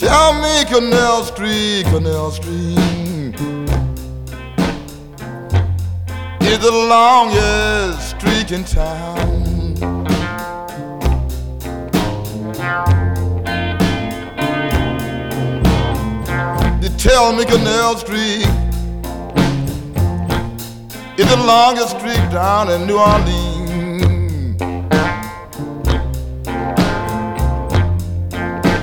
Tell me, Canal Street, is the longest street in town. They tell me Canal Street is the longest street down in New Orleans.